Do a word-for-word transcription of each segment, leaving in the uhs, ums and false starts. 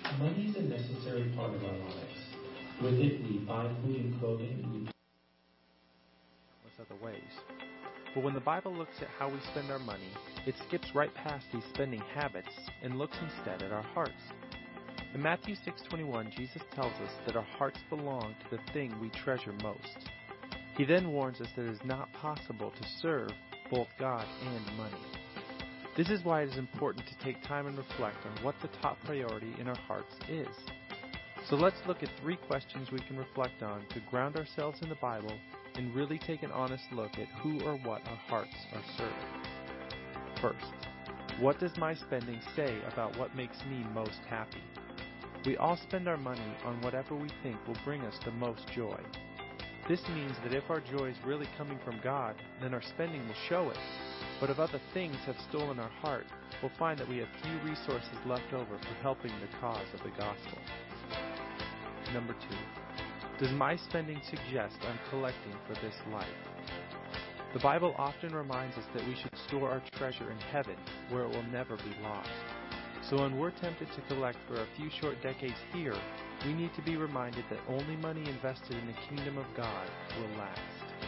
Money is a necessary part of our lives. With it, we buy food and clothing. We other ways. But when the Bible looks at how we spend our money, it skips right past these spending habits and looks instead at our hearts. In Matthew six twenty-one, Jesus tells us that our hearts belong to the thing we treasure most. He then warns us that it is not possible to serve both God and money. This is why it is important to take time and reflect on what the top priority in our hearts is. So let's look at three questions we can reflect on to ground ourselves in the Bible and really take an honest look at who or what our hearts are serving. First, what does my spending say about what makes me most happy? We all spend our money on whatever we think will bring us the most joy. This means that if our joy is really coming from God, then our spending will show it. But if other things have stolen our heart, we'll find that we have few resources left over for helping the cause of the gospel. Number two, does my spending suggest I'm collecting for this life? The Bible often reminds us that we should store our treasure in heaven, where it will never be lost. So when we're tempted to collect for a few short decades here, we need to be reminded that only money invested in the kingdom of God will last.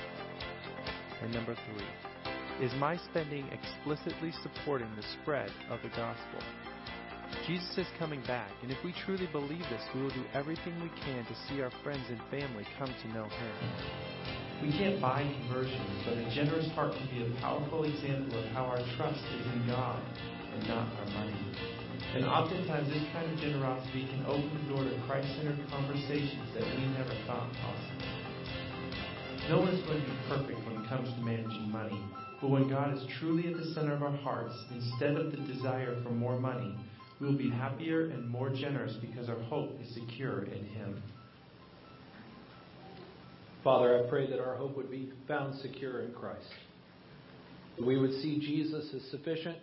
And number three, is my spending explicitly supporting the spread of the gospel? Jesus is coming back, and if we truly believe this, we will do everything we can to see our friends and family come to know Him. We can't buy conversion, but a generous heart can be a powerful example of how our trust is in God and not our money. And oftentimes this kind of generosity can open the door to Christ-centered conversations that we never thought possible. No one is going to be perfect when it comes to managing money, but when God is truly at the center of our hearts, instead of the desire for more money, we will be happier and more generous because our hope is secure in Him. Father, I pray that our hope would be found secure in Christ. That we would see Jesus as sufficient.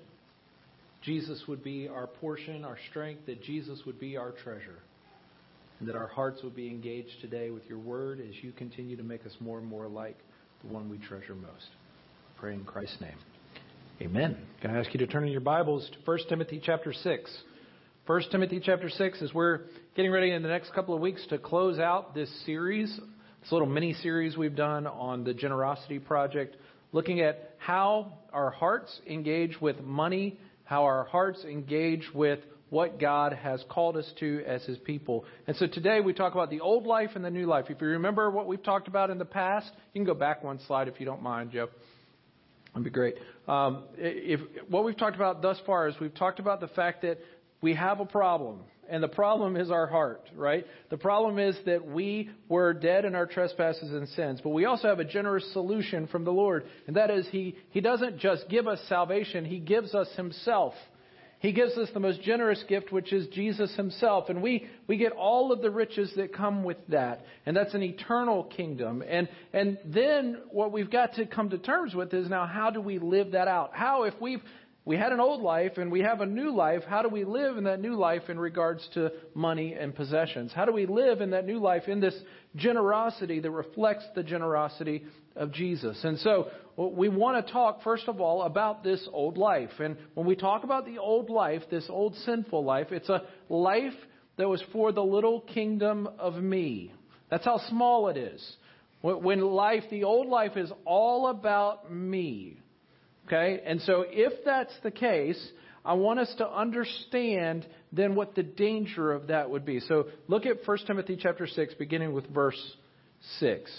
Jesus would be our portion, our strength. That Jesus would be our treasure. And that our hearts would be engaged today with your word as you continue to make us more and more like the one we treasure most. I pray in Christ's name. Amen. Can I ask you to turn in your Bibles to First Timothy chapter six. First Timothy chapter six, as we're getting ready in the next couple of weeks to close out this series, this little mini-series we've done on the Generosity Project, looking at how our hearts engage with money, how our hearts engage with what God has called us to as His people. And so today we talk about the old life and the new life. If you remember what we've talked about in the past, you can go back one slide if you don't mind, Joe. That'd be great. Um, if what we've talked about thus far is we've talked about the fact that we have a problem, and the problem is our heart, right? The problem is that we were dead in our trespasses and sins, but we also have a generous solution from the Lord, and that is He, He doesn't just give us salvation, He gives us Himself. He gives us the most generous gift, which is Jesus Himself. And we, we get all of the riches that come with that. And that's an eternal kingdom. And, and then what we've got to come to terms with is now how do we live that out? How, if we've we had an old life and we have a new life, how do we live in that new life in regards to money and possessions? How do we live in that new life in this generosity that reflects the generosity of Jesus? And so we want to talk, first of all, about this old life. And when we talk about the old life, this old sinful life, it's a life that was for the little kingdom of me. That's how small it is. When life, the old life is all about me. Okay? And so if that's the case, I want us to understand then what the danger of that would be. So look at First Timothy chapter six, beginning with verse six.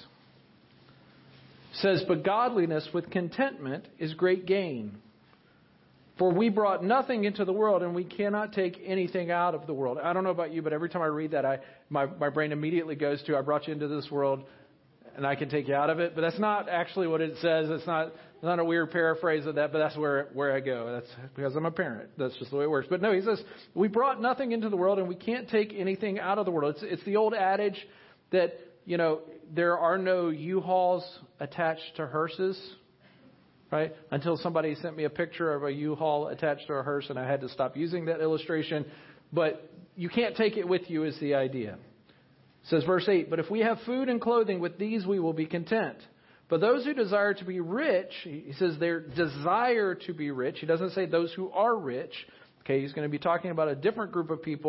It says, "But godliness with contentment is great gain. For we brought nothing into the world, and we cannot take anything out of the world." I don't know about you, but every time I read that, I my, my brain immediately goes to, I brought you into this world, and I can take you out of it. But that's not actually what it says. It's not it's not a weird paraphrase of that, but that's where, where I go. That's because I'm a parent. That's just the way it works. But no, he says, we brought nothing into the world, and we can't take anything out of the world. It's, it's the old adage that, you know, there are no U-Hauls attached to hearses, right? Until somebody sent me a picture of a U-Haul attached to a hearse, and I had to stop using that illustration. But you can't take it with you is the idea. It says verse eight, "But if we have food and clothing, with these we will be content. But those who desire to be rich," he says their desire to be rich. He doesn't say those who are rich. Okay, he's going to be talking about a different group of people.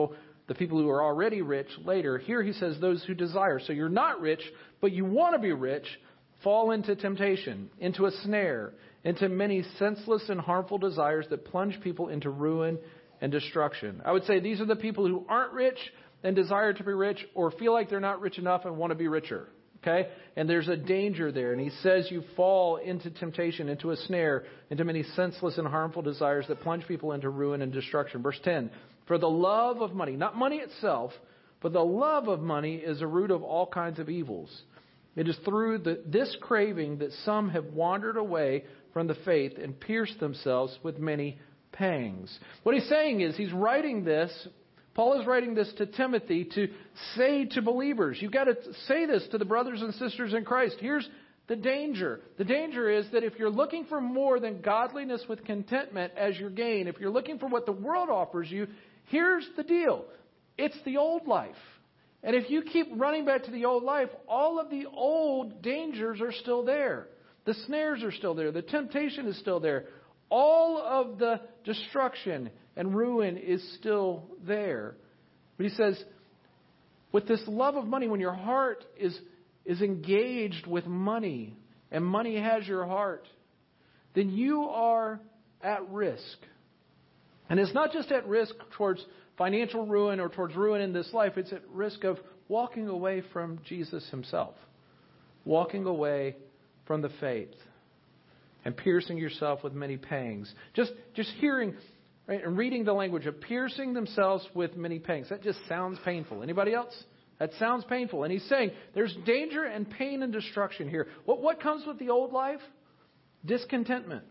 the people who are already rich later. Here he says those who desire. So you're not rich, but you want to be rich, fall into temptation, into a snare, into many senseless and harmful desires that plunge people into ruin and destruction. I would say these are the people who aren't rich and desire to be rich, or feel like they're not rich enough and want to be richer. Okay? And there's a danger there. And he says you fall into temptation, into a snare, into many senseless and harmful desires that plunge people into ruin and destruction. Verse ten, for the love of money, not money itself, but the love of money is a root of all kinds of evils. It is through the, this craving that some have wandered away from the faith and pierced themselves with many pangs. What he's saying is he's writing this, Paul is writing this to Timothy to say to believers, you've got to say this to the brothers and sisters in Christ. Here's the danger. The danger is that if you're looking for more than godliness with contentment as your gain, if you're looking for what the world offers you, here's the deal. It's the old life. And if you keep running back to the old life, all of the old dangers are still there. The snares are still there. The temptation is still there. All of the destruction and ruin is still there. But he says, with this love of money, when your heart is, is engaged with money, and money has your heart, then you are at risk. And it's not just at risk towards financial ruin or towards ruin in this life. It's at risk of walking away from Jesus himself. Walking away from the faith. And piercing yourself with many pangs. Just just hearing right, and reading the language of piercing themselves with many pangs. That just sounds painful. Anybody else? That sounds painful. And he's saying there's danger and pain and destruction here. What, what comes with the old life? Discontentment.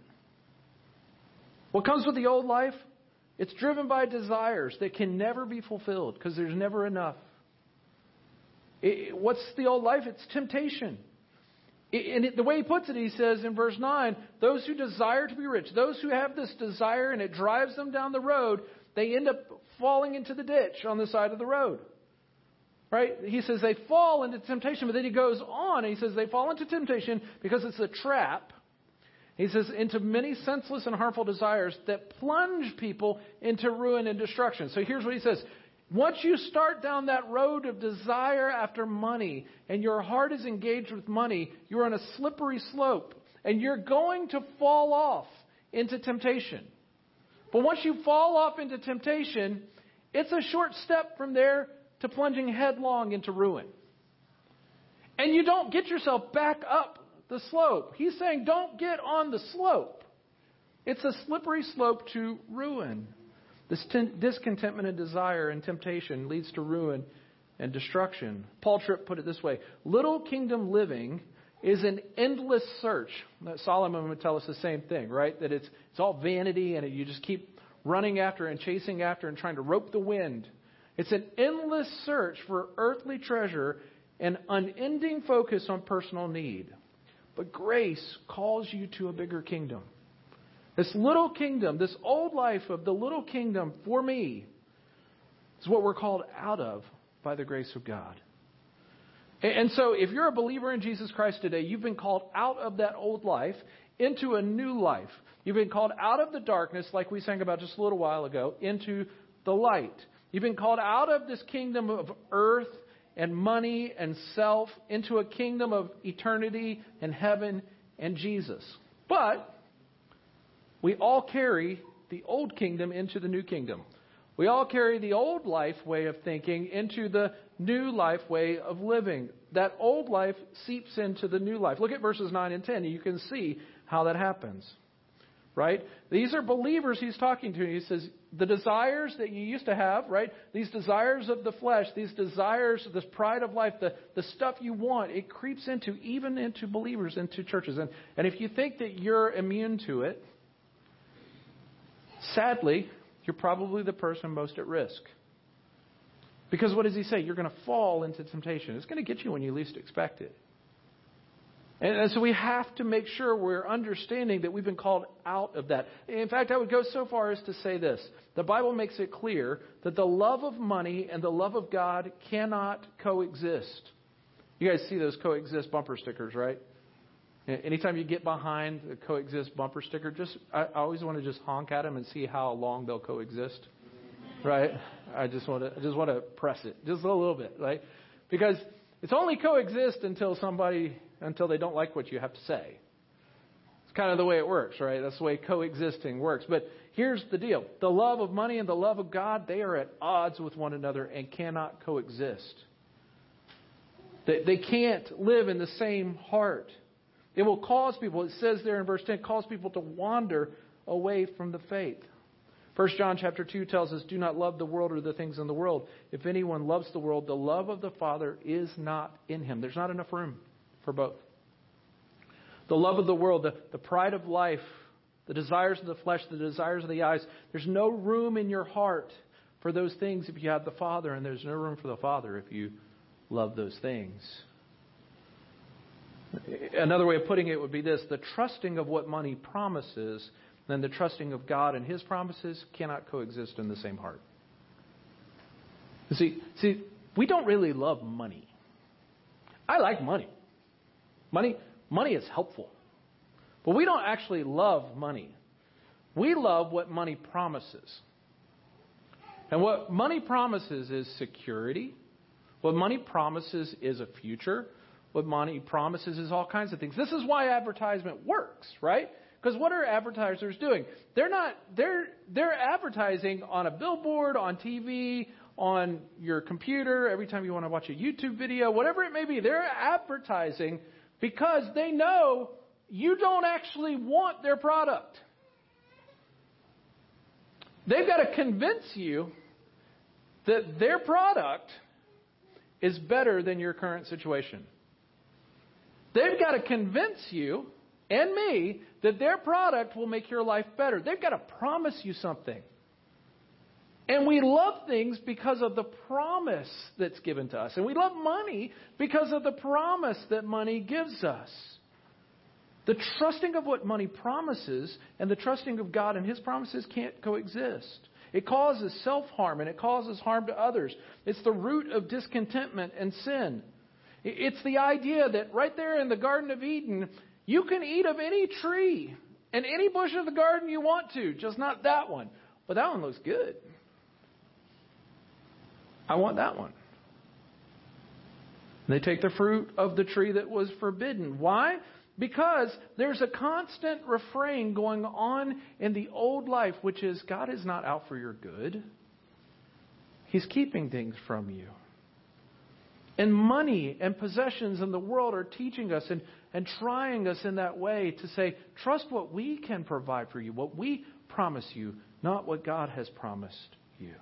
What comes with the old life? It's driven by desires that can never be fulfilled because there's never enough. It, what's the old life? It's temptation. And it, the way he puts it, he says in verse nine, those who desire to be rich, those who have this desire and it drives them down the road, they end up falling into the ditch on the side of the road. Right? He says they fall into temptation, but then he goes on and he says they fall into temptation because it's a trap. He says into many senseless and harmful desires that plunge people into ruin and destruction. So here's what he says. Once you start down that road of desire after money and your heart is engaged with money, you're on a slippery slope and you're going to fall off into temptation. But once you fall off into temptation, it's a short step from there to plunging headlong into ruin. And you don't get yourself back up the slope. He's saying don't get on the slope. It's a slippery slope to ruin. This ten- discontentment and desire and temptation leads to ruin and destruction. Paul Tripp put it this way. Little kingdom living is an endless search. Solomon would tell us the same thing, right? That it's it's all vanity and you just keep running after and chasing after and trying to rope the wind. It's an endless search for earthly treasure and unending focus on personal need. But grace calls you to a bigger kingdom. This little kingdom, this old life of the little kingdom for me is what we're called out of by the grace of God. And so if you're a believer in Jesus Christ today, you've been called out of that old life into a new life. You've been called out of the darkness, like we sang about just a little while ago, into the light. You've been called out of this kingdom of earth and money and self into a kingdom of eternity and heaven and Jesus. But we all carry the old kingdom into the new kingdom. We all carry the old life way of thinking into the new life way of living. That old life seeps into the new life. Look at verses nine and ten. And you can see how that happens. Right? These are believers he's talking to. He says, the desires that you used to have, right? These desires of the flesh, these desires, this pride of life, the, the stuff you want, it creeps into, even into believers, into churches. And, and if you think that you're immune to it, sadly, you're probably the person most at risk. Because what does he say? You're going to fall into temptation. It's going to get you when you least expect it. And, and so we have to make sure we're understanding that we've been called out of that. In fact, I would go so far as to say this. The Bible makes it clear that the love of money and the love of God cannot coexist. You guys see those coexist bumper stickers, right? Anytime you get behind the coexist bumper sticker, just I always want to just honk at them and see how long they'll coexist. Right? I just want to I just want to press it just a little bit, right? Because it's only coexist until somebody until they don't like what you have to say. It's kind of the way it works, right? That's the way coexisting works. But here's the deal. The love of money and the love of God, they are at odds with one another and cannot coexist. They, they can't live in the same heart. It will cause people, it says there in verse ten, cause people to wander away from the faith. First John chapter two tells us, do not love the world or the things in the world. If anyone loves the world, the love of the Father is not in him. There's not enough room for both. The love of the world, the, the pride of life, the desires of the flesh, the desires of the eyes. There's no room in your heart for those things if you have the Father, and there's no room for the Father if you love those things. Another way of putting it would be this: the trusting of what money promises and the trusting of God and His promises cannot coexist in the same heart. You see, see, we don't really love money. I like money. Money, money is helpful. But we don't actually love money. We love what money promises. And what money promises is security. What money promises is a future. What money promises is all kinds of things. This is why advertisement works, right? Because what are advertisers doing? They're not they're they're advertising on a billboard, on T V, on your computer, every time you want to watch a YouTube video, whatever it may be. They're advertising because they know you don't actually want their product. They've got to convince you that their product is better than your current situation. They've got to convince you and me that their product will make your life better. They've got to promise you something. And we love things because of the promise that's given to us. And we love money because of the promise that money gives us. The trusting of what money promises and the trusting of God and His promises can't coexist. It causes self-harm and it causes harm to others. It's the root of discontentment and sin. It's the idea that right there in the Garden of Eden, you can eat of any tree and any bush of the garden you want to, just not that one. But that one looks good. I want that one. And they take the fruit of the tree that was forbidden. Why? Because there's a constant refrain going on in the old life, which is God is not out for your good. He's keeping things from you. And money and possessions in the world are teaching us and, and trying us in that way to say, trust what we can provide for you, what we promise you, not what God has promised you.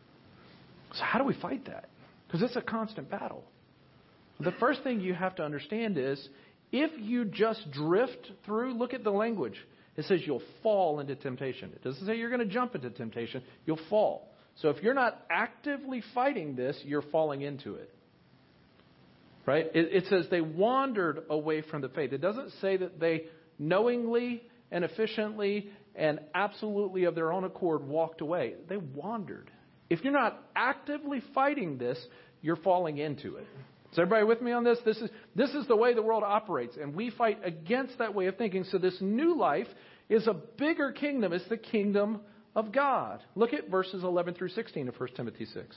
So how do we fight that? Because it's a constant battle. The first thing you have to understand is, if you just drift through, look at the language. It says you'll fall into temptation. It doesn't say you're going to jump into temptation. You'll fall. So if you're not actively fighting this, you're falling into it. Right? It, it says they wandered away from the faith. It doesn't say that they knowingly and efficiently and absolutely of their own accord walked away. They wandered. If you're not actively fighting this, you're falling into it. Is everybody with me on this? This is this is the way the world operates, and we fight against that way of thinking. So this new life is a bigger kingdom. It's the kingdom of God. Look at verses eleven through sixteen of First Timothy six.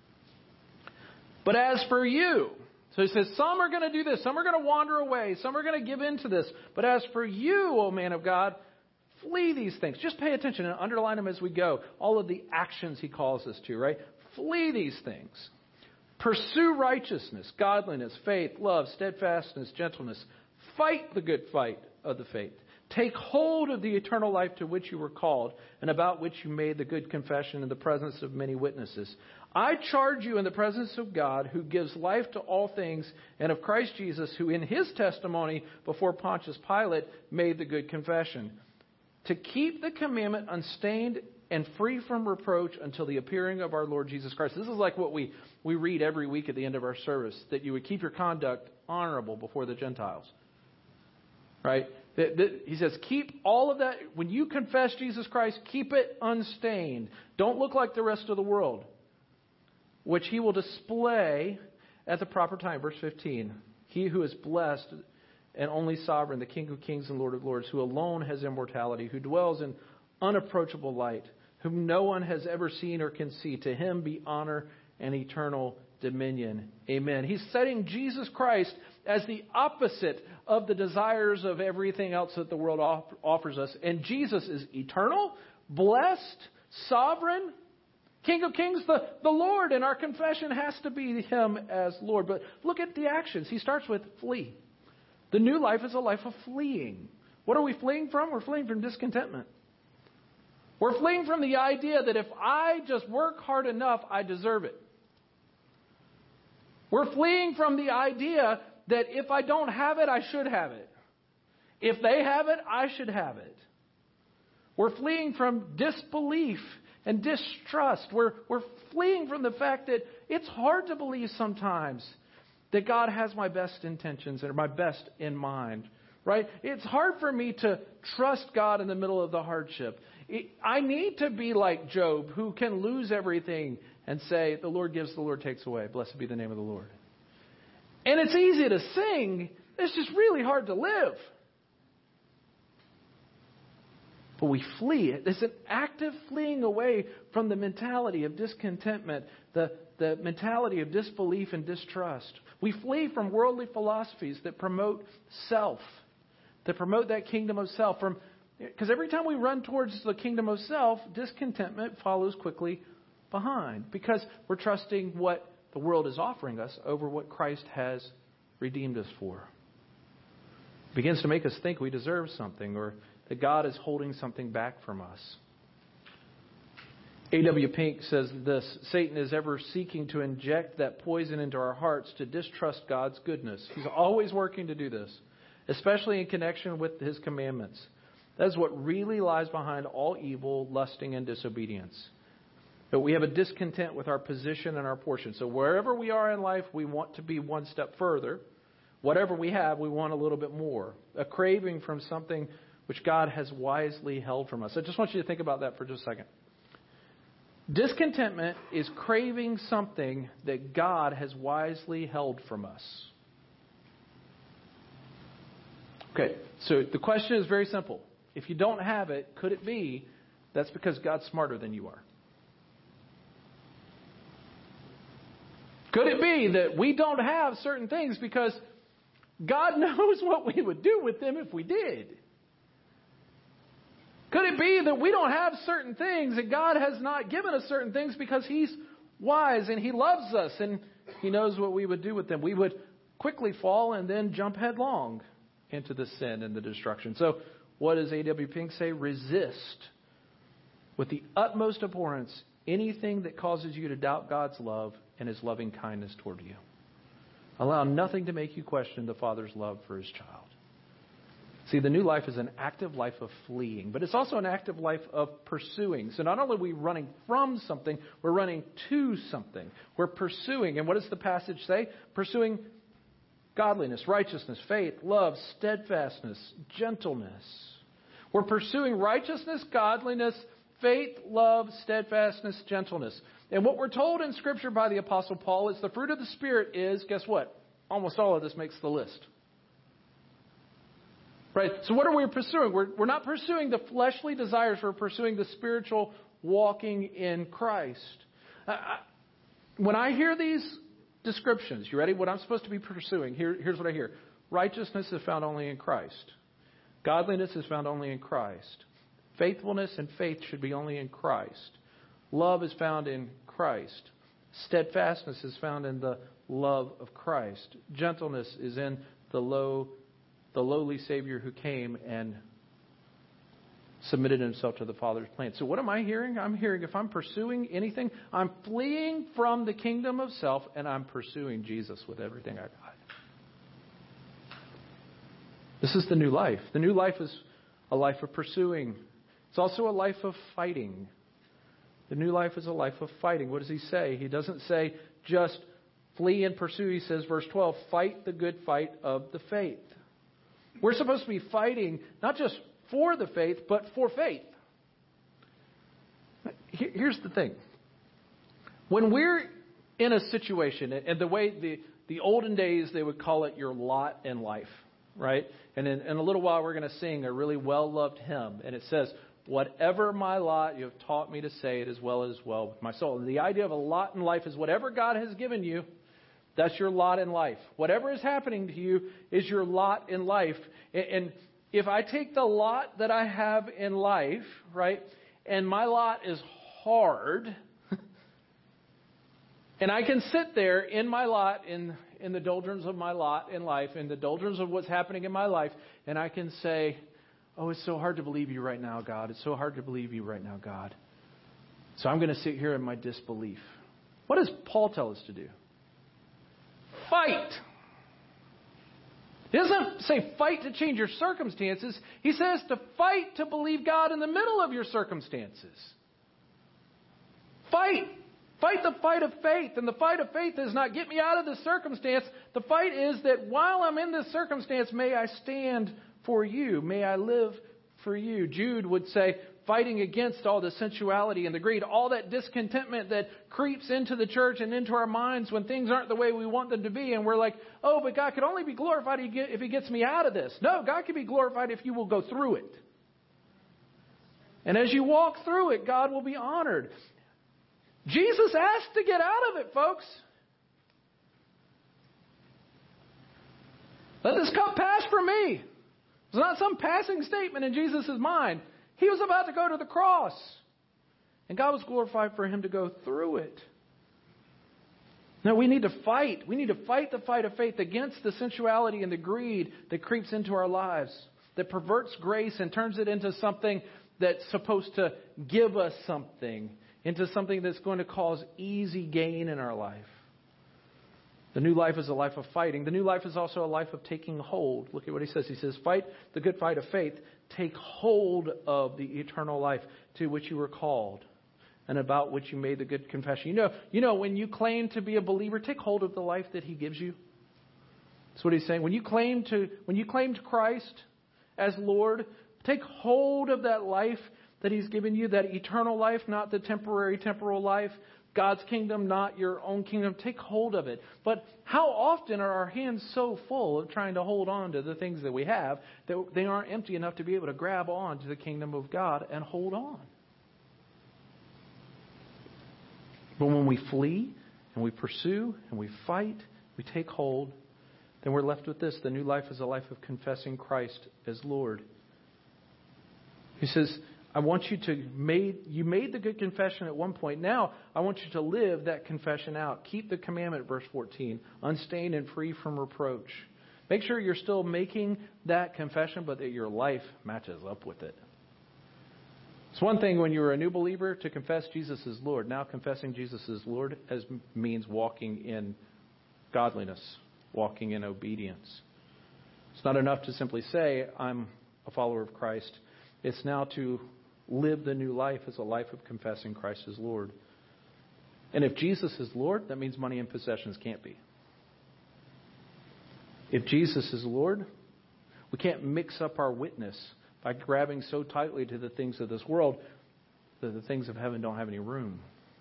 But as for you, so he says, some are going to do this, some are going to wander away, some are going to give in to this. But as for you, O man of God, flee these things. Just pay attention and underline them as we go. All of the actions he calls us to, right? Flee these things. Pursue righteousness, godliness, faith, love, steadfastness, gentleness. Fight the good fight of the faith. Take hold of the eternal life to which you were called and about which you made the good confession in the presence of many witnesses. I charge you in the presence of God, who gives life to all things, and of Christ Jesus, who in his testimony before Pontius Pilate made the good confession, to keep the commandment unstained and free from reproach until the appearing of our Lord Jesus Christ. This is like what we, we read every week at the end of our service, that you would keep your conduct honorable before the Gentiles. Right? That, that, he says, keep all of that. When you confess Jesus Christ, keep it unstained. Don't look like the rest of the world, which he will display at the proper time. Verse fifteen. He who is blessed and only sovereign, the King of kings and Lord of lords, who alone has immortality, who dwells in unapproachable light, whom no one has ever seen or can see. To him be honor and eternal dominion. Amen. He's setting Jesus Christ as the opposite of the desires of everything else that the world off- offers us. And Jesus is eternal, blessed, sovereign, King of Kings, the, the Lord. And our confession has to be him as Lord. But look at the actions. He starts with flee. The new life is a life of fleeing. What are we fleeing from? We're fleeing from discontentment. We're fleeing from the idea that if I just work hard enough, I deserve it. We're fleeing from the idea that if I don't have it, I should have it. If they have it, I should have it. We're fleeing from disbelief and distrust. We're, we're fleeing from the fact that it's hard to believe sometimes that God has my best intentions and my best in mind. Right? It's hard for me to trust God in the middle of the hardship. I need to be like Job, who can lose everything and say, the Lord gives, the Lord takes away. Blessed be the name of the Lord. And it's easy to sing. It's just really hard to live. But we flee. It's an active fleeing away from the mentality of discontentment, the, the mentality of disbelief and distrust. We flee from worldly philosophies that promote self, that promote that kingdom of self. From Because every time we run towards the kingdom of self, discontentment follows quickly behind. Because we're trusting what the world is offering us over what Christ has redeemed us for. It begins to make us think we deserve something, or that God is holding something back from us. A W Pink says this: Satan is ever seeking to inject that poison into our hearts to distrust God's goodness. He's always working to do this, especially in connection with his commandments. That is what really lies behind all evil, lusting, and disobedience. But we have a discontent with our position and our portion. So wherever we are in life, we want to be one step further. Whatever we have, we want a little bit more. A craving from something which God has wisely held from us. I just want you to think about that for just a second. Discontentment is craving something that God has wisely held from us. Okay, so the question is very simple. If you don't have it, could it be that's because God's smarter than you are? Could it be that we don't have certain things because God knows what we would do with them if we did? Could it be that we don't have certain things, that God has not given us certain things because He's wise and He loves us and He knows what we would do with them? We would quickly fall and then jump headlong into the sin and the destruction. So what does A W Pink say? Resist with the utmost abhorrence anything that causes you to doubt God's love and His loving kindness toward you. Allow nothing to make you question the Father's love for His child. See, the new life is an active life of fleeing, but it's also an active life of pursuing. So not only are we running from something, we're running to something. We're pursuing. And what does the passage say? Pursuing godliness, righteousness, faith, love, steadfastness, gentleness. We're pursuing righteousness, godliness, faith, love, steadfastness, gentleness. And what we're told in Scripture by the Apostle Paul is the fruit of the Spirit is, guess what? Almost all of this makes the list. Right? So what are we pursuing? We're, we're not pursuing the fleshly desires. We're pursuing the spiritual walking in Christ. Uh, I, when I hear these descriptions, you ready? What I'm supposed to be pursuing, here, here's what I hear. Righteousness is found only in Christ. Godliness is found only in Christ. Faithfulness and faith should be only in Christ. Love is found in Christ. Steadfastness is found in the love of Christ. Gentleness is in the low the lowly Savior who came and submitted himself to the Father's plan. So what am I hearing? I'm hearing if I'm pursuing anything, I'm fleeing from the kingdom of self and I'm pursuing Jesus with everything I got. This is the new life. The new life is a life of pursuing. It's also a life of fighting. The new life is a life of fighting. What does he say? He doesn't say just flee and pursue. He says, verse twelve, fight the good fight of the faith. We're supposed to be fighting not just for the faith, but for faith. Here's the thing. When we're in a situation, and the way the, the olden days, they would call it your lot in life, right? And in, in a little while, we're going to sing a really well-loved hymn. And it says, whatever my lot, you have taught me to say it as well as well with my soul. And the idea of a lot in life is whatever God has given you, that's your lot in life. Whatever is happening to you is your lot in life. And if I take the lot that I have in life, right, and my lot is hard, and I can sit there in my lot, in, in the doldrums of my lot in life, in the doldrums of what's happening in my life, and I can say, oh, it's so hard to believe you right now, God. It's so hard to believe you right now, God. So I'm going to sit here in my disbelief. What does Paul tell us to do? Fight. He doesn't say fight to change your circumstances. He says to fight to believe God in the middle of your circumstances. Fight. Fight the fight of faith. And the fight of faith is not get me out of this circumstance. The fight is that while I'm in this circumstance, may I stand for you. May I live for you. Jude would say, fighting against all the sensuality and the greed, all that discontentment that creeps into the church and into our minds when things aren't the way we want them to be. And we're like, oh, but God could only be glorified if He gets me out of this. No, God can be glorified if you will go through it. And as you walk through it, God will be honored. Jesus asked to get out of it, folks. Let this cup pass from me. It's not some passing statement in Jesus' mind. He was about to go to the cross. And God was glorified for Him to go through it. Now we need to fight. We need to fight the fight of faith against the sensuality and the greed that creeps into our lives, that perverts grace and turns it into something that's supposed to give us something, into something that's going to cause easy gain in our life. The new life is a life of fighting. The new life is also a life of taking hold. Look at what he says. He says, fight the good fight of faith. Take hold of the eternal life to which you were called and about which you made the good confession. You know, you know, when you claim to be a believer, take hold of the life that He gives you. That's what he's saying. When you claim to, when you claim to Christ as Lord, take hold of that life that He's given you, that eternal life, not the temporary temporal life. God's kingdom, not your own kingdom. Take hold of it. But how often are our hands so full of trying to hold on to the things that we have that they aren't empty enough to be able to grab on to the kingdom of God and hold on? But when we flee and we pursue and we fight, we take hold, then we're left with this. The new life is a life of confessing Christ as Lord. He says, I want you to made you made the good confession at one point. Now I want you to live that confession out. Keep the commandment, verse fourteen, unstained and free from reproach. Make sure you're still making that confession, but that your life matches up with it. It's one thing when you're a new believer to confess Jesus as Lord. Now confessing Jesus as Lord as means walking in godliness, walking in obedience. It's not enough to simply say, I'm a follower of Christ. It's now to live the new life as a life of confessing Christ as Lord. And if Jesus is Lord, that means money and possessions can't be. If Jesus is Lord, we can't mix up our witness by grabbing so tightly to the things of this world that the things of heaven don't have any room.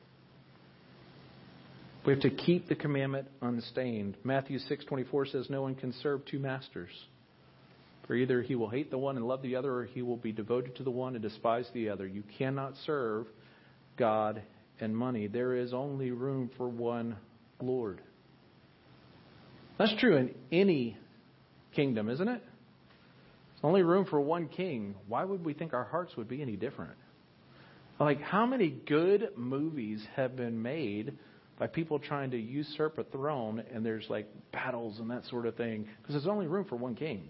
We have to keep the commandment unstained. Matthew six twenty-four says, no one can serve two masters. For either he will hate the one and love the other, or he will be devoted to the one and despise the other. You cannot serve God and money. There is only room for one Lord. That's true in any kingdom, isn't it? There's only room for one king. Why would we think our hearts would be any different? Like, how many good movies have been made by people trying to usurp a throne, and there's like battles and that sort of thing? Because there's only room for one king.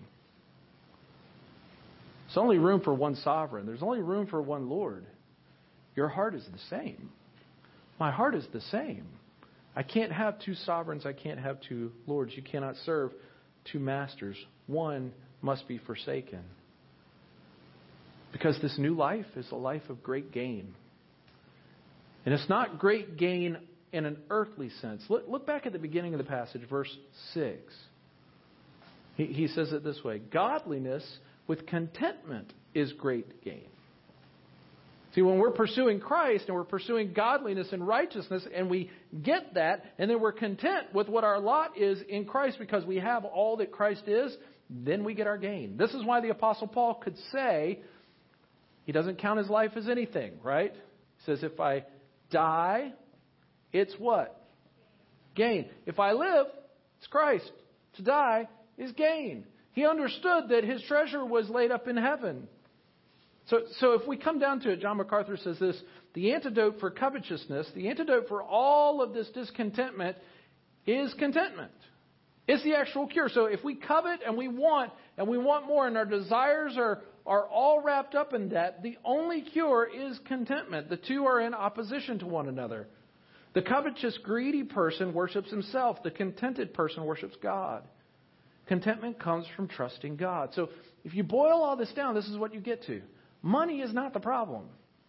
There's only room for one sovereign. There's only room for one Lord. Your heart is the same. My heart is the same. I can't have two sovereigns. I can't have two lords. You cannot serve two masters. One must be forsaken. Because this new life is a life of great gain. And it's not great gain in an earthly sense. Look, look back at the beginning of the passage, verse six. He, he says it this way. Godliness with contentment is great gain. See, when we're pursuing Christ and we're pursuing godliness and righteousness and we get that and then we're content with what our lot is in Christ because we have all that Christ is, then we get our gain. This is why the Apostle Paul could say, He doesn't count his life as anything, right? He says, if I die, it's what? Gain. If I live, it's Christ. To die is gain. He understood that his treasure was laid up in heaven. So, so if we come down to it, John MacArthur says this, the antidote for covetousness, the antidote for all of this discontentment is contentment. It's the actual cure. So if we covet and we want, and we want more, and our desires are, are all wrapped up in that, the only cure is contentment. The two are in opposition to one another. The covetous, greedy person worships himself. The contented person worships God. Contentment comes from trusting God. So if you boil all this down, this is what you get to. Money is not the problem.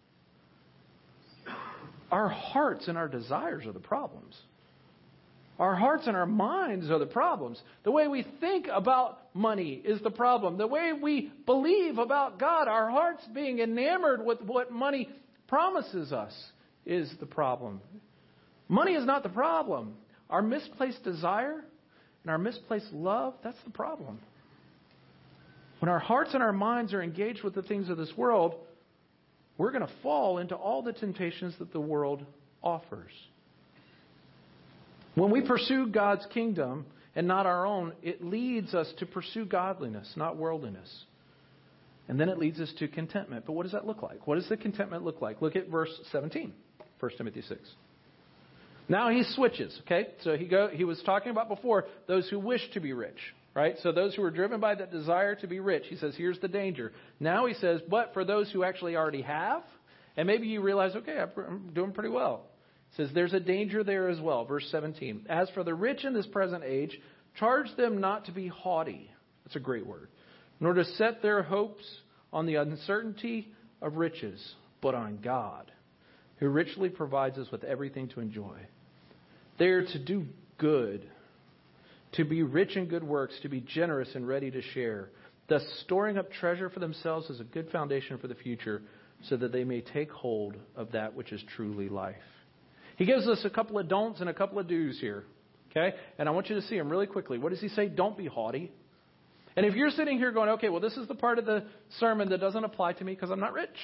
Our hearts and our desires are the problems. Our hearts and our minds are the problems. The way we think about money is the problem. The way we believe about God, our hearts being enamored with what money promises us, is the problem. Money is not the problem. Our misplaced desire and our misplaced love, that's the problem. When our hearts and our minds are engaged with the things of this world, we're going to fall into all the temptations that the world offers. When we pursue God's kingdom and not our own, it leads us to pursue godliness, not worldliness. And then it leads us to contentment. But what does that look like? What does the contentment look like? Look at verse seventeen, First Timothy six. Now he switches, okay? So he go. He was talking about before those who wish to be rich, right? So those who are driven by that desire to be rich. He says, here's the danger. Now he says, but for those who actually already have, and maybe you realize, okay, I'm doing pretty well. He says, there's a danger there as well. Verse seventeen. As for the rich in this present age, charge them not to be haughty. That's a great word. Nor to set their hopes on the uncertainty of riches, but on God, who richly provides us with everything to enjoy. They are to do good, to be rich in good works, to be generous and ready to share, thus storing up treasure for themselves as a good foundation for the future, so that they may take hold of that which is truly life. He gives us a couple of don'ts and a couple of do's here, okay? And I want you to see them really quickly. What does he say? Don't be haughty. And if you're sitting here going, okay, well, this is the part of the sermon that doesn't apply to me because I'm not rich.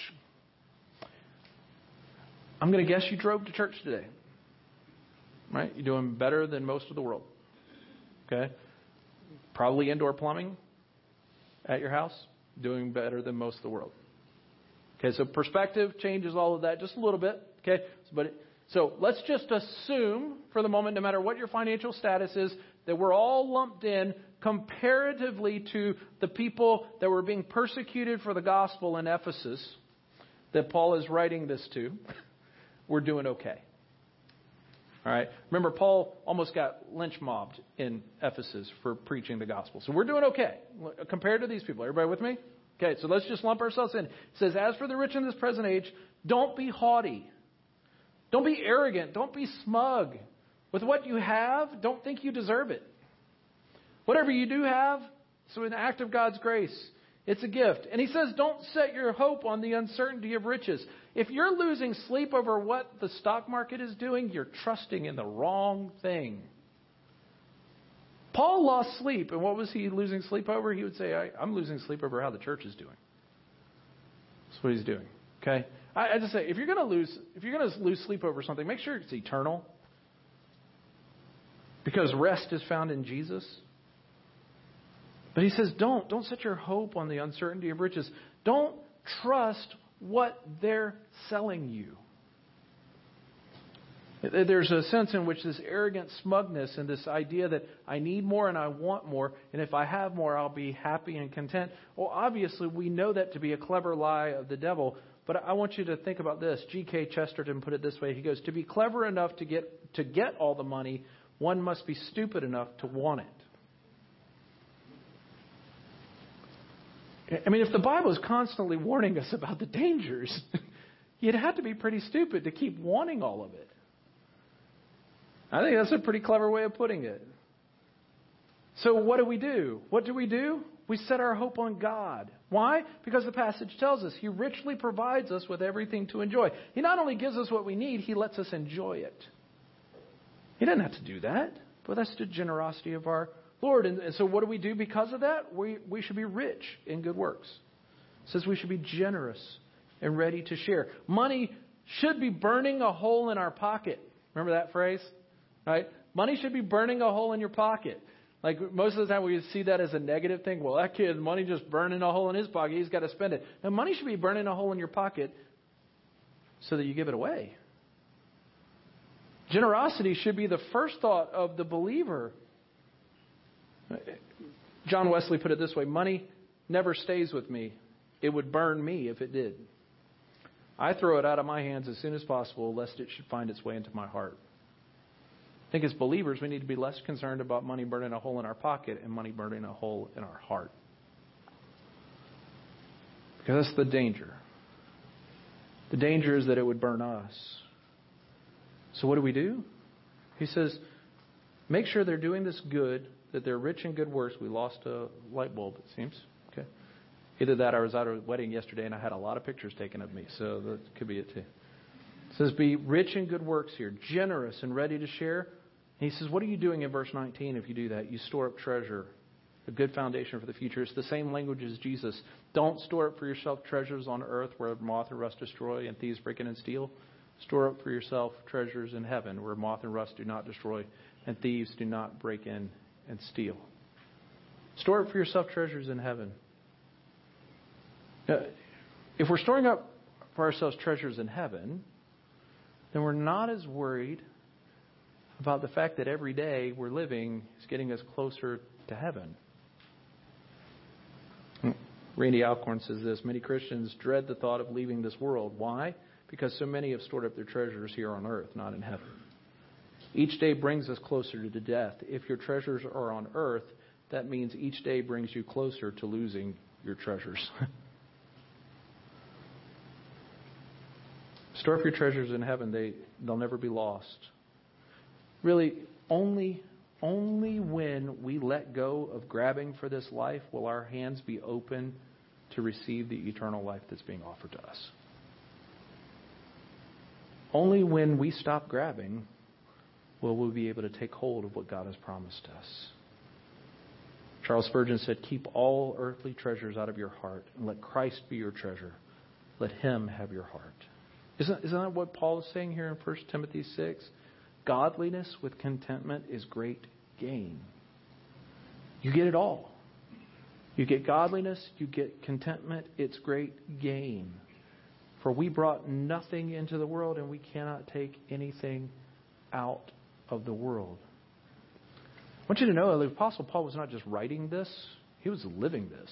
I'm going to guess you drove to church today. Right? You're doing better than most of the world. Okay? Probably indoor plumbing at your house. Doing better than most of the world. Okay, so perspective changes all of that just a little bit. Okay? But it, so let's just assume for the moment, no matter what your financial status is, that we're all lumped in comparatively to the people that were being persecuted for the gospel in Ephesus that Paul is writing this to. We're doing okay. All right. Remember, Paul almost got lynch mobbed in Ephesus for preaching the gospel. So we're doing okay compared to these people. Everybody with me? Okay, so let's just lump ourselves in. It says, as for the rich in this present age, don't be haughty. Don't be arrogant. Don't be smug. With what you have, don't think you deserve it. Whatever you do have, so an act of God's grace. It's a gift. And he says, don't set your hope on the uncertainty of riches. If you're losing sleep over what the stock market is doing, you're trusting in the wrong thing. Paul lost sleep. And what was he losing sleep over? He would say, I, I'm losing sleep over how the church is doing. That's what he's doing. Okay? I, I just say, if you're going to lose, if you're going to lose sleep over something, make sure it's eternal. Because rest is found in Jesus. But he says, don't. Don't set your hope on the uncertainty of riches. Don't trust what they're selling you. There's a sense in which this arrogant smugness and this idea that I need more and I want more, and if I have more, I'll be happy and content. Well, obviously, we know that to be a clever lie of the devil. But I want you to think about this. G K Chesterton put it this way. He goes, to be clever enough to get to get all the money, one must be stupid enough to want it. I mean, if the Bible is constantly warning us about the dangers, you'd have to be pretty stupid to keep wanting all of it. I think that's a pretty clever way of putting it. So what do we do? What do we do? We set our hope on God. Why? Because the passage tells us He richly provides us with everything to enjoy. He not only gives us what we need, He lets us enjoy it. He doesn't have to do that, but that's the generosity of our Lord. And, and so what do we do because of that? We, we should be rich in good works. It says we should be generous and ready to share. Money should be burning a hole in our pocket. Remember that phrase? Right? Money should be burning a hole in your pocket. Like most of the time we see that as a negative thing. Well, that kid, money just burning a hole in his pocket. He's got to spend it. Now, money should be burning a hole in your pocket so that you give it away. Generosity should be the first thought of the believer. John Wesley put it this way: money never stays with me. It would burn me if it did. I throw it out of my hands as soon as possible, lest it should find its way into my heart. I think as believers, we need to be less concerned about money burning a hole in our pocket and money burning a hole in our heart. Because that's the danger. The danger is that it would burn us. So what do we do? He says, make sure they're doing this good, that they're rich in good works. We lost a light bulb, it seems. Okay. Either that or I was at a wedding yesterday and I had a lot of pictures taken of me. So that could be it too. It says, be rich in good works here, generous and ready to share. And he says, what are you doing in verse nineteen if you do that? You store up treasure, a good foundation for the future. It's the same language as Jesus. Don't store up for yourself treasures on earth where moth and rust destroy and thieves break in and steal. Store up for yourself treasures in heaven where moth and rust do not destroy and thieves do not break in and steal. Store up for yourself treasures in heaven. Now, if we're storing up for ourselves treasures in heaven, then we're not as worried about the fact that every day we're living is getting us closer to heaven. Randy Alcorn says this: many Christians dread the thought of leaving this world. Why? Because so many have stored up their treasures here on earth, not in heaven. Each day brings us closer to death. If your treasures are on earth, that means each day brings you closer to losing your treasures. Store up your treasures in heaven. They, they'll never be lost. Really, only, only when we let go of grabbing for this life will our hands be open to receive the eternal life that's being offered to us. Only when we stop grabbing will we be able to take hold of what God has promised us. Charles Spurgeon said, keep all earthly treasures out of your heart and let Christ be your treasure. Let Him have your heart. Isn't, isn't that what Paul is saying here in First Timothy six? Godliness with contentment is great gain. You get it all. You get godliness, you get contentment, it's great gain. For we brought nothing into the world and we cannot take anything out of the world. I want you to know the Apostle Paul was not just writing this, he was living this.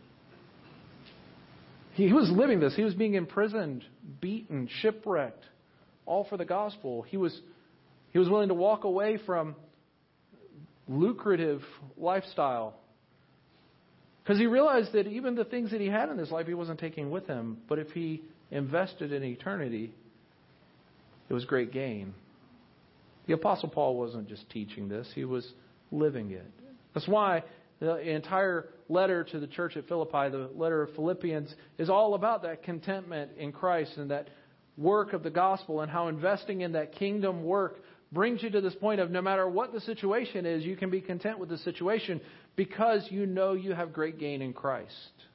He was living this. He was being imprisoned, beaten, shipwrecked, all for the gospel. He was He was willing to walk away from lucrative lifestyle because he realized that even the things that he had in this life he wasn't taking with him. But if he invested in eternity, it was great gain. The Apostle Paul wasn't just teaching this. He was living it. That's why the entire letter to the church at Philippi, the letter of Philippians, is all about that contentment in Christ and that work of the gospel and how investing in that kingdom work brings you to this point of no matter what the situation is, you can be content with the situation because you know you have great gain in Christ.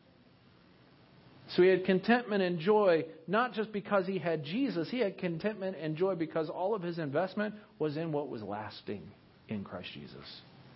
So he had contentment and joy not just because he had Jesus. He had contentment and joy because all of his investment was in what was lasting in Christ Jesus.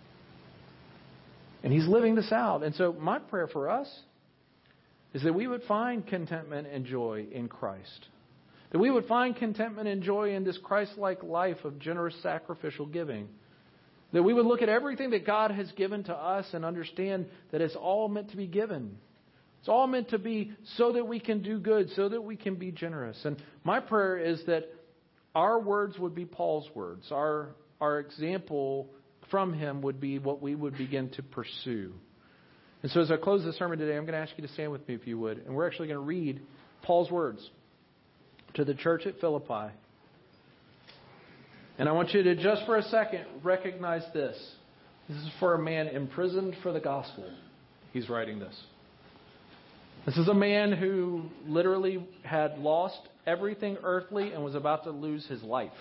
And he's living this out. And so my prayer for us is that we would find contentment and joy in Christ. That we would find contentment and joy in this Christ-like life of generous sacrificial giving. That we would look at everything that God has given to us and understand that it's all meant to be given. It's all meant to be so that we can do good, so that we can be generous. And my prayer is that our words would be Paul's words. Our, our example from him would be what we would begin to pursue. And so as I close the sermon today, I'm going to ask you to stand with me if you would. And we're actually going to read Paul's words to the church at Philippi. And I want you to, just for a second, recognize this. This is for a man imprisoned for the gospel. He's writing this. This is a man who literally had lost everything earthly and was about to lose his life.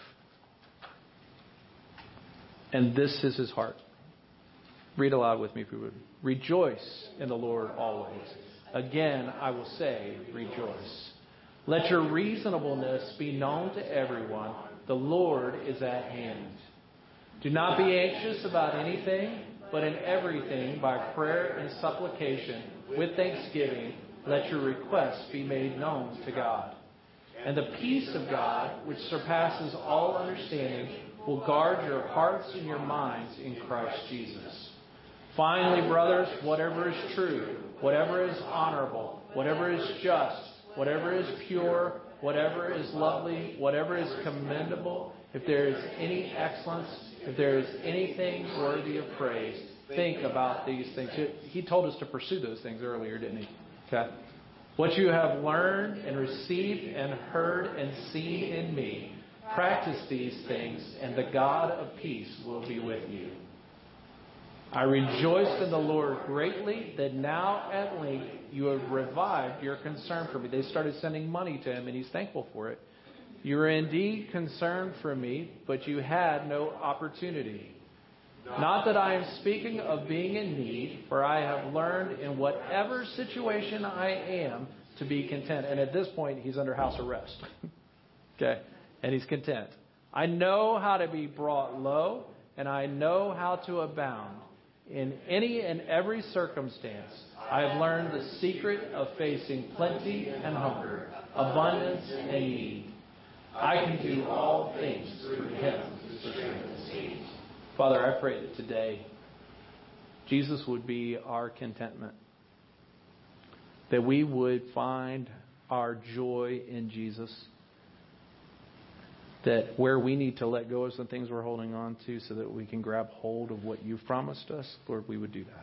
And this is his heart. Read aloud with me if you would. Rejoice in the Lord always. Again, I will say, rejoice. Let your reasonableness be known to everyone. The Lord is at hand. Do not be anxious about anything, but in everything, by prayer and supplication, with thanksgiving, let your requests be made known to God. And the peace of God, which surpasses all understanding, will guard your hearts and your minds in Christ Jesus. Finally, brothers, whatever is true, whatever is honorable, whatever is just, whatever is pure, whatever is lovely, whatever is commendable, if there is any excellence, if there is anything worthy of praise, think about these things. He told us to pursue those things earlier, didn't he? Okay. What you have learned and received and heard and seen in me, practice these things, and the God of peace will be with you. I rejoiced in the Lord greatly that now at length you have revived your concern for me. They started sending money to him, and he's thankful for it. You were indeed concerned for me, but you had no opportunity. Not that I am speaking of being in need, for I have learned in whatever situation I am to be content. And at this point, he's under house arrest. Okay? And he's content. I know how to be brought low, and I know how to abound. In any and every circumstance, I have learned the secret of facing plenty and hunger, abundance and need. I can do all things through Him who strengthens me. Father, I pray that today Jesus would be our contentment. That we would find our joy in Jesus. That where we need to let go of some things we're holding on to so that we can grab hold of what you've promised us, Lord, we would do that.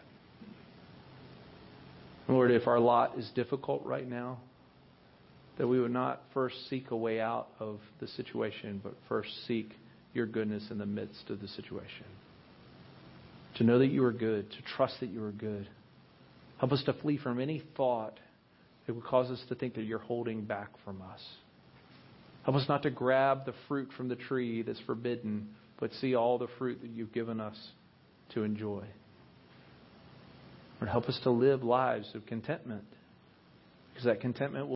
Lord, if our lot is difficult right now, that we would not first seek a way out of the situation, but first seek your goodness in the midst of the situation. To know that you are good, to trust that you are good. Help us to flee from any thought that would cause us to think that you're holding back from us. Help us not to grab the fruit from the tree that's forbidden, but see all the fruit that you've given us to enjoy. Lord, help us to live lives of contentment, because that contentment will